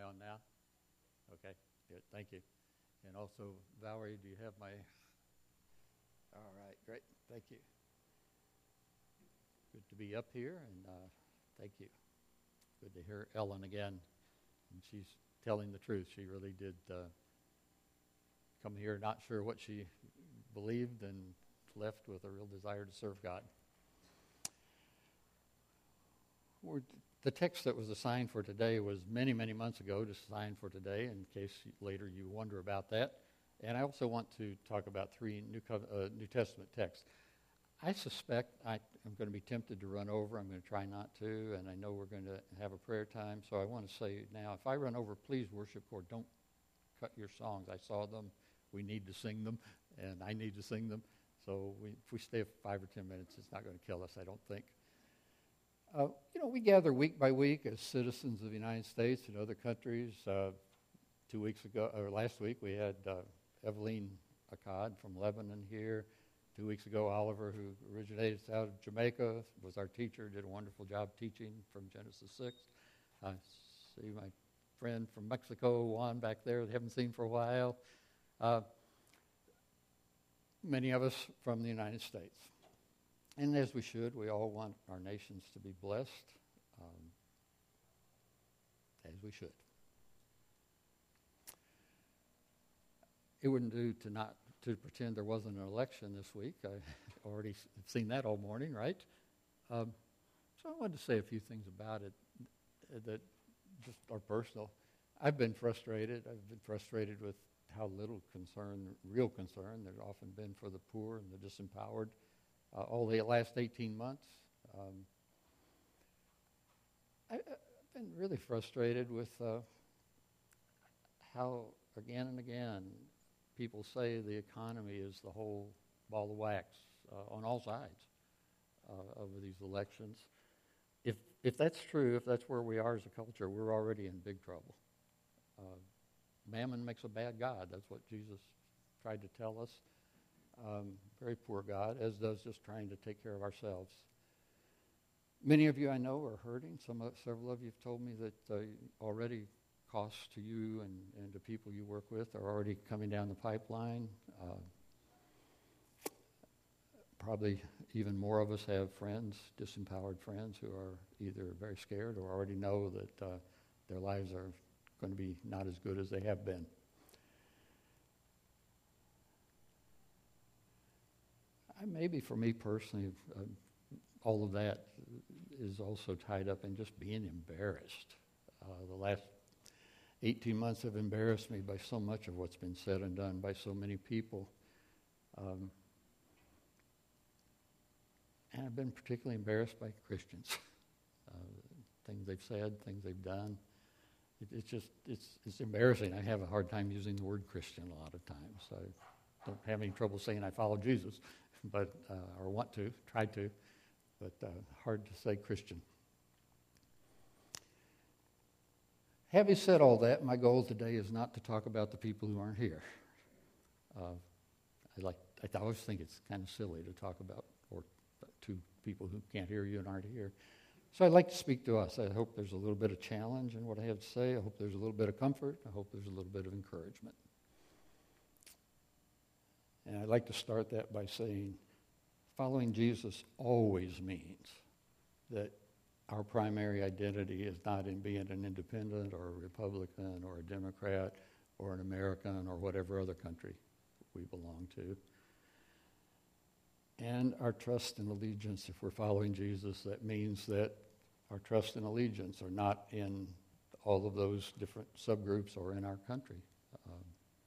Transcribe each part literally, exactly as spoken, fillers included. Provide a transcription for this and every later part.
on now? Okay, good, thank you. And also, Valerie, do you have my, all right, great, thank you. Good to be up here, and uh, thank you. Good to hear Ellen again, and she's telling the truth. She really did uh, come here not sure what she believed and left with a real desire to serve God. We're, the text that was assigned for today was many, many months ago, just assigned for today, in case later you wonder about that. And I also want to talk about three New, uh, New Testament texts. I suspect I, I'm going to be tempted to run over. I'm going to try not to, and I know we're going to have a prayer time. So I want to say now, if I run over, please, worship corps, don't cut your songs. I saw them. We need to sing them, and I need to sing them. So we, if we stay five or ten minutes, it's not going to kill us, I don't think. Uh, you know, we gather week by week as citizens of the United States and other countries. Uh, two weeks ago, or last week, we had uh, Evelyn Akkad from Lebanon here. Two weeks ago, Oliver, who originated out of Jamaica, was our teacher, did a wonderful job teaching from Genesis six. I see my friend from Mexico, Juan, back there, that I haven't seen for a while. Uh, many of us from the United States. And as we should, we all want our nations to be blessed, um, as we should. It wouldn't do to not to pretend there wasn't an election this week. I already seen that all morning, right? Um, so I wanted to say a few things about it that just are personal. I've been frustrated. I've been frustrated with how little concern, real concern, there's often been for the poor and the disempowered. Uh, all the last eighteen months. Um, I, I've been really frustrated with uh, how, again and again, people say the economy is the whole ball of wax uh, on all sides uh, over these elections. If if that's true, if that's where we are as a culture, we're already in big trouble. Uh, mammon makes a bad God. That's what Jesus tried to tell us. Um, very poor God, as does just trying to take care of ourselves. Many of you I know are hurting. Some, uh, several of you have told me that uh, already costs to you and, and to people you work with are already coming down the pipeline. Uh, probably even more of us have friends, disempowered friends, who are either very scared or already know that uh, their lives are going to be not as good as they have been. Maybe for me personally, uh, all of that is also tied up in just being embarrassed. Uh, the last eighteen months have embarrassed me by so much of what's been said and done by so many people. Um, and I've been particularly embarrassed by Christians. Uh, things they've said, things they've done. It, it's just, it's, it's embarrassing. I have a hard time using the word Christian a lot of times. I don't have any trouble saying I follow Jesus. But uh, or want to, try to, but uh, hard to say Christian. Having said all that, my goal today is not to talk about the people who aren't here. Uh, I like. I always think it's kind of silly to talk about or to people who can't hear you and aren't here. So I'd like to speak to us. I hope there's a little bit of challenge in what I have to say. I hope there's a little bit of comfort. I hope there's a little bit of encouragement. And I'd like to start that by saying following Jesus always means that our primary identity is not in being an independent or a Republican or a Democrat or an American or whatever other country we belong to. And our trust and allegiance, if we're following Jesus, that means that our trust and allegiance are not in all of those different subgroups or in our country. Um,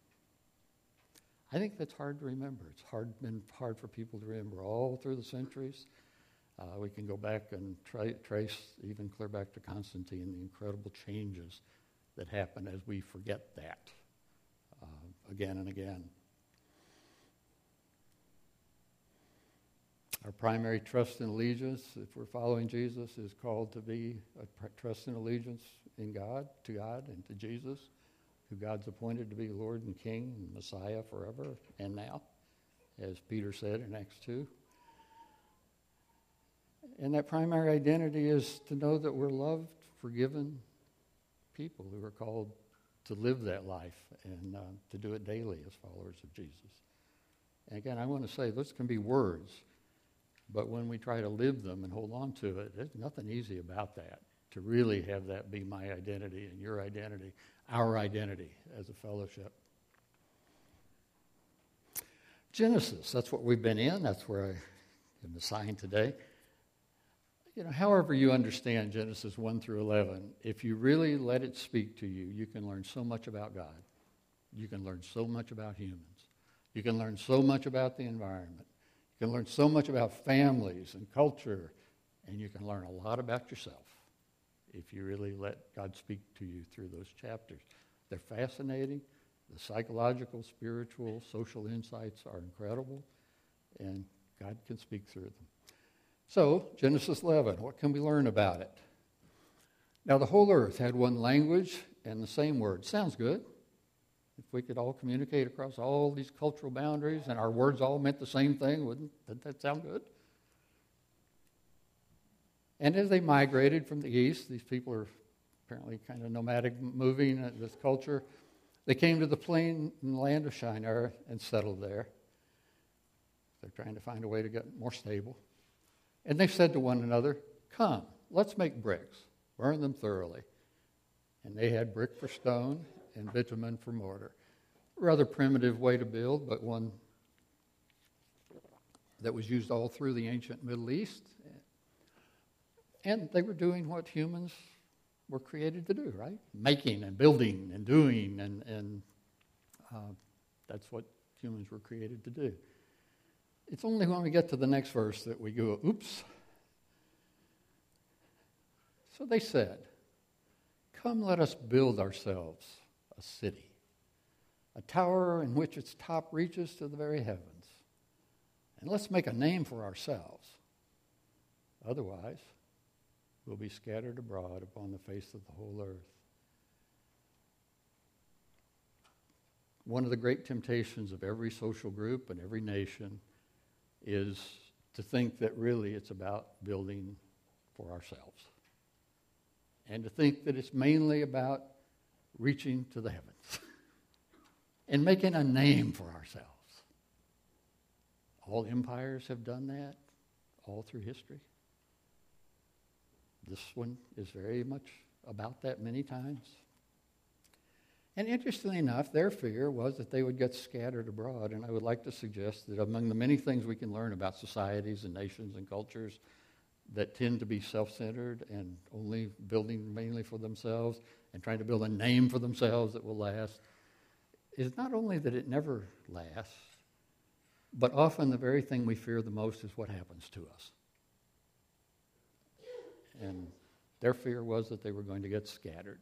I think that's hard to remember. It's hard been hard for people to remember all through the centuries. Uh, we can go back and tra- trace even clear back to Constantine, the incredible changes that happen as we forget that uh, again and again. Our primary trust and allegiance, if we're following Jesus, is called to be a pr- trust and allegiance in God, to God, and to Jesus, who God's appointed to be Lord and King and Messiah forever and now, as Peter said in Acts two. And that primary identity is to know that we're loved, forgiven, people who are called to live that life and uh, to do it daily as followers of Jesus. And again, I want to say those can be words, but when we try to live them and hold on to it, there's nothing easy about that, to really have that be my identity and your identity, our identity as a fellowship. Genesis, that's what we've been in. That's where I'm assigned today. You know, however you understand Genesis one through eleven, if you really let it speak to you, you can learn so much about God. You can learn so much about humans. You can learn so much about the environment. You can learn so much about families and culture, and you can learn a lot about yourself if you really let God speak to you through those chapters. They're fascinating. The psychological, spiritual, social insights are incredible, and God can speak through them. So, Genesis eleven, what can we learn about it? Now, the whole earth had one language and the same word. Sounds good. If we could all communicate across all these cultural boundaries and our words all meant the same thing, wouldn't that sound good? And as they migrated from the east, these people are apparently kind of nomadic, moving this culture. They came to the plain in the land of Shinar and settled there. They're trying to find a way to get more stable. And they said to one another, "Come, let's make bricks, burn them thoroughly." And they had brick for stone and bitumen for mortar. A rather primitive way to build, but one that was used all through the ancient Middle East. And they were doing what humans were created to do, right? Making and building and doing, and, and uh, that's what humans were created to do. It's only when we get to the next verse that we go, oops. So they said, "Come, let us build ourselves a city, a tower in which its top reaches to the very heavens, and let's make a name for ourselves. Otherwise, we'll be scattered abroad upon the face of the whole earth." One of the great temptations of every social group and every nation is to think that really it's about building for ourselves, and to think that it's mainly about reaching to the heavens and making a name for ourselves. All empires have done that all through history. This one is very much about that many times. And interestingly enough, their fear was that they would get scattered abroad. And I would like to suggest that among the many things we can learn about societies and nations and cultures that tend to be self-centered and only building mainly for themselves and trying to build a name for themselves that will last, is not only that it never lasts, but often the very thing we fear the most is what happens to us. And their fear was that they were going to get scattered.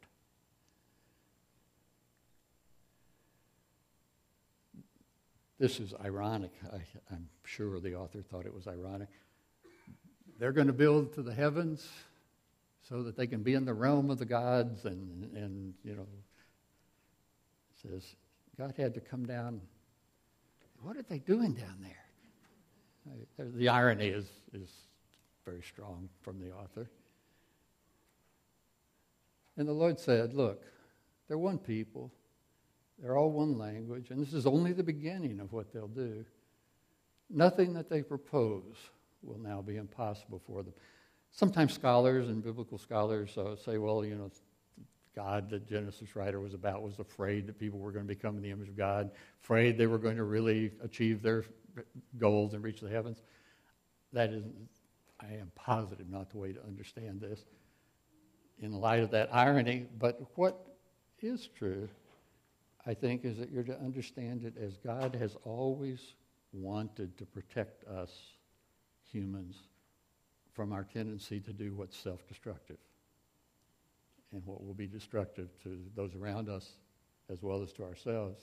This is ironic. I, I'm sure the author thought it was ironic. They're going to build to the heavens so that they can be in the realm of the gods, and, and you know, it says God had to come down. What are they doing down there? The irony is, is very strong from the author. And the Lord said, "Look, they're one people. They're all one language, and this is only the beginning of what they'll do. Nothing that they propose will now be impossible for them." Sometimes scholars and biblical scholars uh, say, well, you know, God, the Genesis writer was about, was afraid that people were going to become in the image of God, afraid they were going to really achieve their goals and reach the heavens. That is, I am positive, not the way to understand this in light of that irony. But what is true, I think, is that you're to understand it as God has always wanted to protect us humans from our tendency to do what's self-destructive and what will be destructive to those around us as well as to ourselves.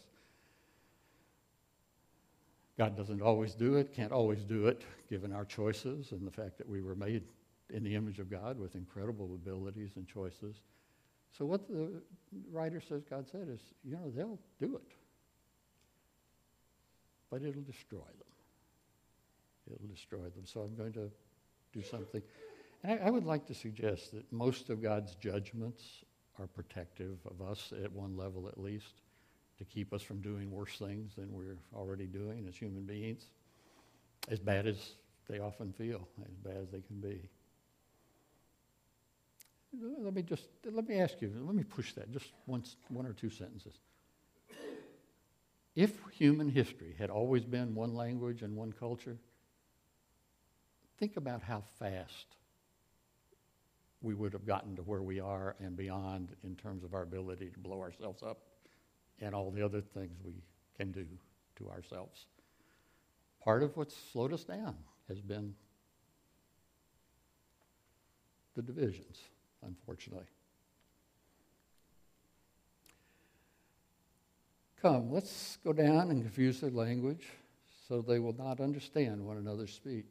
God doesn't always do it, can't always do it, given our choices and the fact that we were made in the image of God with incredible abilities and choices. So what the writer says God said is, you know, they'll do it, but it'll destroy them. It'll destroy them. So I'm going to do something. And I, I would like to suggest that most of God's judgments are protective of us at one level at least, to keep us from doing worse things than we're already doing as human beings, as bad as they often feel, as bad as they can be. Let me just, let me ask you, let me push that just once, one or two sentences. If human history had always been one language and one culture, think about how fast we would have gotten to where we are and beyond in terms of our ability to blow ourselves up and all the other things we can do to ourselves. Part of what's slowed us down has been the divisions, unfortunately. Come, let's go down and confuse their language so they will not understand one another's speech.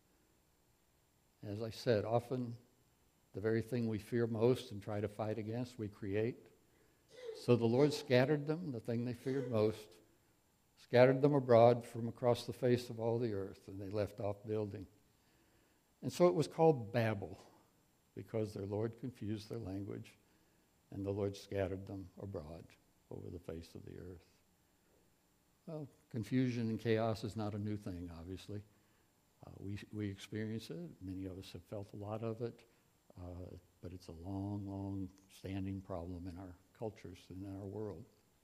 As I said, often the very thing we fear most and try to fight against, we create. So the Lord scattered them, the thing they feared most, scattered them abroad from across the face of all the earth, and they left off building. And so it was called Babel, because their Lord confused their language, and the Lord scattered them abroad over the face of the earth. Well, confusion and chaos is not a new thing, obviously. Uh, we, we experience it. Many of us have felt a lot of it, uh, but it's a long, long standing problem in our cultures and in our world.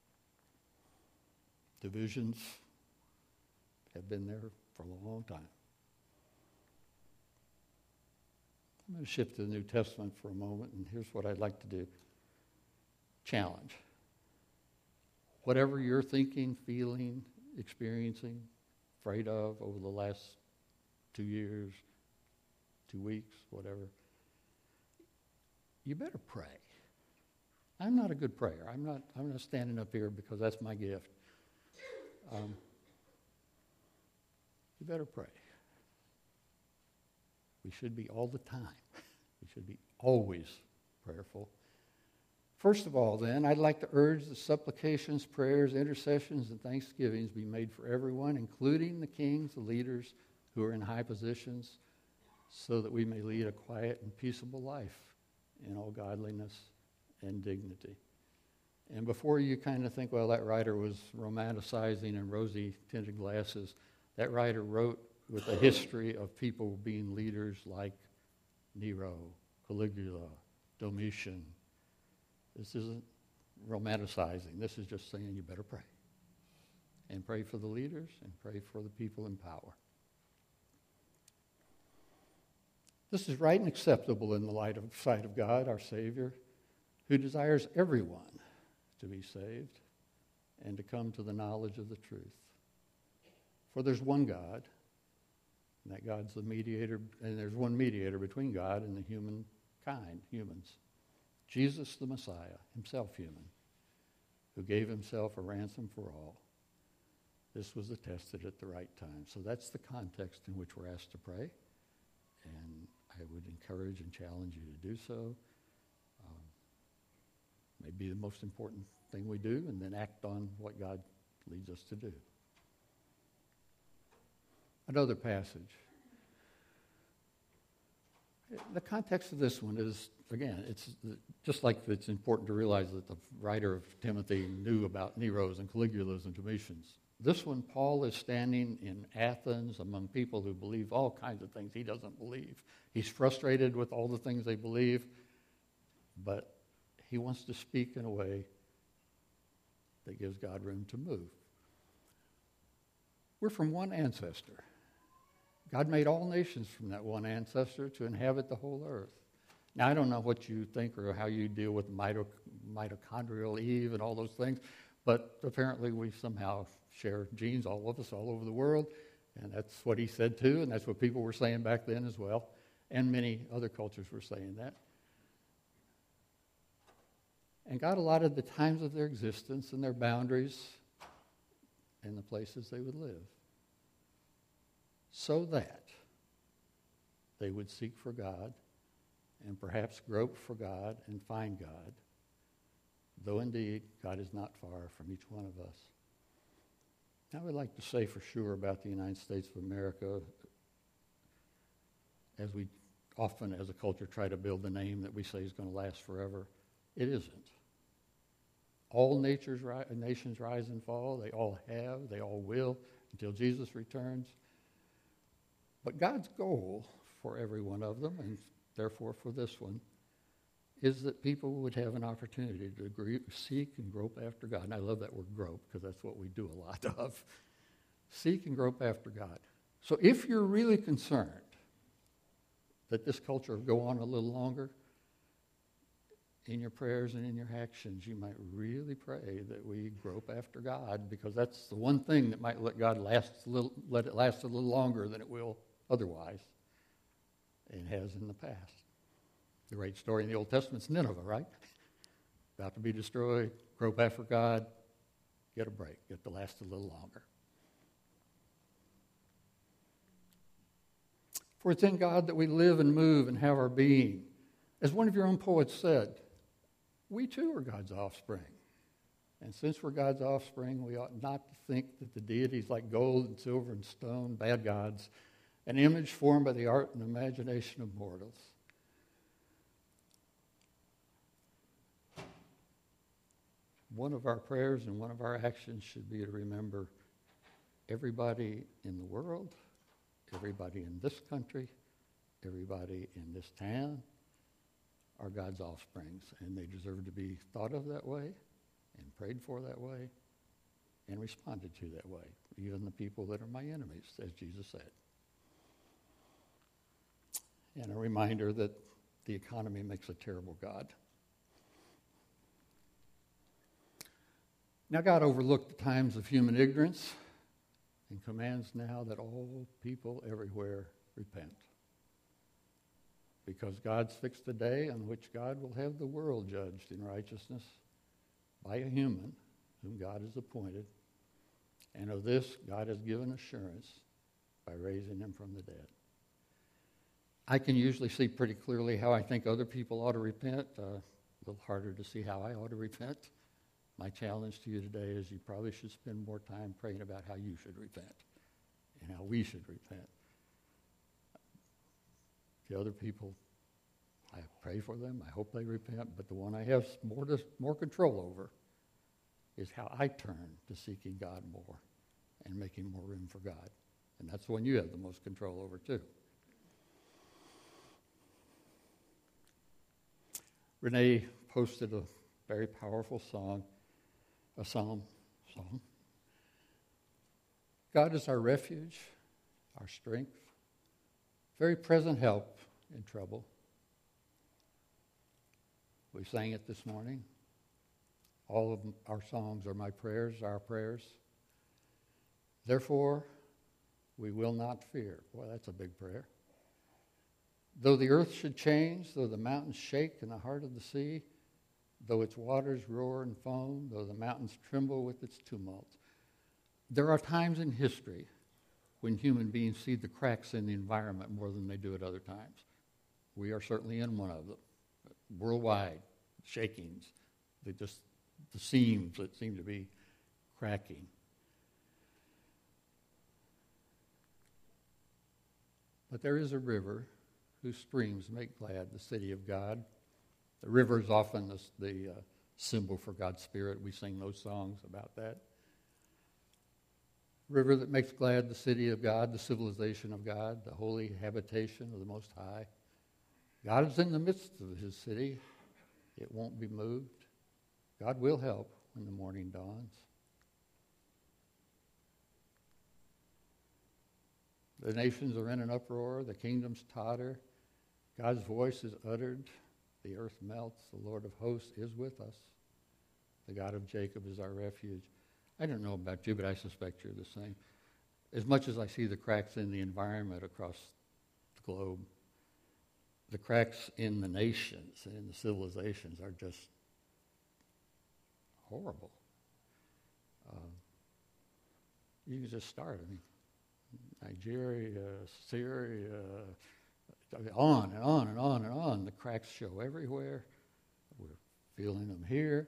Divisions have been there for a long time. I'm going to shift to the New Testament for a moment, and here's what I'd like to do. Challenge. Whatever you're thinking, feeling, experiencing, afraid of over the last two years, two weeks, whatever, you better pray. I'm not a good prayer. I'm not, I'm not standing up here because that's my gift. Um, you better pray. We should be all the time. We should be always prayerful. First of all, then, I'd like to urge that supplications, prayers, intercessions, and thanksgivings be made for everyone, including the kings, the leaders who are in high positions, so that we may lead a quiet and peaceable life in all godliness and dignity. And before you kind of think, well, that writer was romanticizing and rosy-tinted glasses, that writer wrote with a history of people being leaders like Nero, Caligula, Domitian. This isn't romanticizing. This is just saying you better pray. And pray for the leaders and pray for the people in power. This is right and acceptable in the light of sight of God, our Savior, who desires everyone to be saved and to come to the knowledge of the truth. For there's one God, and that God's the mediator, and there's one mediator between God and the human kind, humans. Jesus the Messiah, himself human, who gave himself a ransom for all. This was attested at the right time. So that's the context in which we're asked to pray, and I would encourage and challenge you to do so. Um, maybe the most important thing we do, and then act on what God leads us to do. Another passage. The context of this one is, again, it's just like it's important to realize that the writer of Timothy knew about Neros and Caligulas and Domitians. This one, Paul is standing in Athens among people who believe all kinds of things he doesn't believe. He's frustrated with all the things they believe, but he wants to speak in a way that gives God room to move. We're from one ancestor. God made all nations from that one ancestor to inhabit the whole earth. Now, I don't know what you think or how you deal with mito- mitochondrial Eve and all those things, but apparently we somehow share genes, all of us, all over the world, and that's what he said too, and that's what people were saying back then as well, and many other cultures were saying that. And God allotted the times of their existence and their boundaries and the places they would live, so that they would seek for God and perhaps grope for God and find God, though indeed God is not far from each one of us. I would like to say for sure about the United States of America, as we often as a culture try to build a name that we say is going to last forever, It isn't. All natures, ri- nations rise and fall. They all have. They all will until Jesus returns. But God's goal for every one of them, and therefore for this one, is that people would have an opportunity to agree, seek and grope after God. And I love that word grope because that's what we do a lot of. Seek and grope after God. So if you're really concerned that this culture will go on a little longer, in your prayers and in your actions, you might really pray that we grope after God, because that's the one thing that might let God last a little, let it last a little longer than it will otherwise, and has in the past. The great story in the Old Testament is Nineveh, right? About to be destroyed, grope after God, get a break, get to last a little longer. For it's in God that we live and move and have our being. As one of your own poets said, we too are God's offspring. And since we're God's offspring, we ought not to think that the deities like gold and silver and stone, bad gods, an image formed by the art and imagination of mortals. One of our prayers and one of our actions should be to remember everybody in the world, everybody in this country, everybody in this town are God's offsprings, and they deserve to be thought of that way and prayed for that way and responded to that way, even the people that are my enemies, as Jesus said. And a reminder that the economy makes a terrible God. Now God overlooked the times of human ignorance and commands now that all people everywhere repent. Because God's fixed a day on which God will have the world judged in righteousness by a human whom God has appointed. And of this, God has given assurance by raising him from the dead. I can usually see pretty clearly how I think other people ought to repent. Uh, a little harder to see how I ought to repent. My challenge to you today is you probably should spend more time praying about how you should repent and how we should repent. The other people, I pray for them. I hope they repent. But the one I have more to, more control over is how I turn to seeking God more and making more room for God. And that's the one you have the most control over too. Renee posted a very powerful song, a psalm, song. God is our refuge, our strength, very present help in trouble. We sang it this morning. All of our songs are my prayers, our prayers. Therefore, we will not fear. Boy, that's a big prayer. Though the earth should change, though the mountains shake in the heart of the sea, though its waters roar and foam, though the mountains tremble with its tumult. There are times in history when human beings see the cracks in the environment more than they do at other times. We are certainly in one of them. Worldwide, shakings, they just the seams that seem to be cracking. But there is a river whose streams make glad the city of God. The river is often the, the uh, symbol for God's Spirit. We sing those songs about that. River that makes glad the city of God, the civilization of God, the holy habitation of the Most High. God is in the midst of his city. It won't be moved. God will help when the morning dawns. The nations are in an uproar. The kingdoms totter. God's voice is uttered. The earth melts. The Lord of hosts is with us. The God of Jacob is our refuge. I don't know about you, but I suspect you're the same. As much as I see the cracks in the environment across the globe, the cracks in the nations and in the civilizations are just horrible. Uh, you can just start. I mean, Nigeria, Syria, on and on and on and on. The cracks show everywhere. We're feeling them here.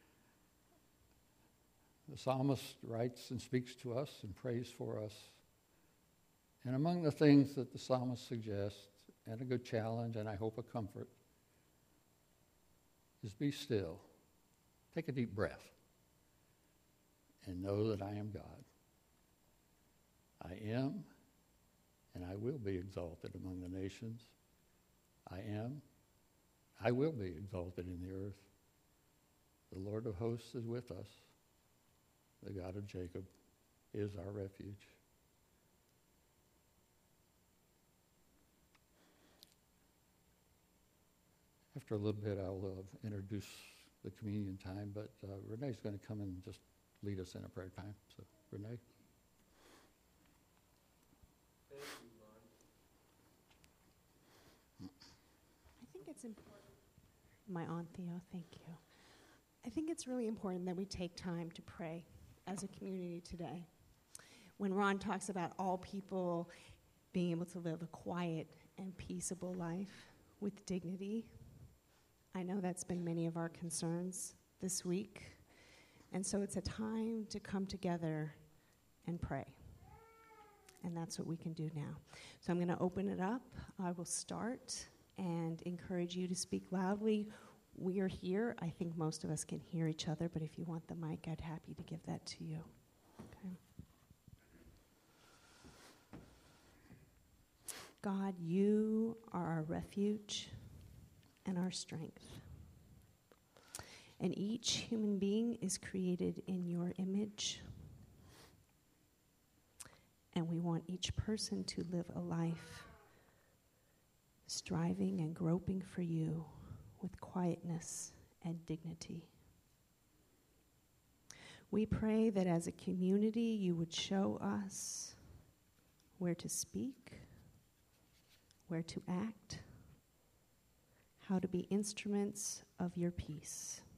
The psalmist writes and speaks to us and prays for us. And among the things that the psalmist suggests, and a good challenge, and I hope a comfort, is be still. Take a deep breath and know that I am God. I am, and I will be exalted among the nations. I am, I will be exalted in the earth. The Lord of hosts is with us. The God of Jacob is our refuge. After a little bit, I'll uh, introduce the communion time, but uh, Renee's going to come and just lead us in a prayer time. So, Renee. Thank you, Ron. I think it's important. My Aunt Theo, thank you. I think it's really important that we take time to pray as a community today. When Ron talks about all people being able to live a quiet and peaceable life with dignity, I know that's been many of our concerns this week. And so it's a time to come together and pray. And that's what we can do now. So I'm going to open it up. I will start and encourage you to speak loudly. We are here. I think most of us can hear each other, but if you want the mic, I'd happy to give that to you. Okay. God, you are our refuge and our strength. And each human being is created in your image. And we want each person to live a life striving and groping for you with quietness and dignity. We pray that as a community you would show us where to speak, where to act, how to be instruments of your peace.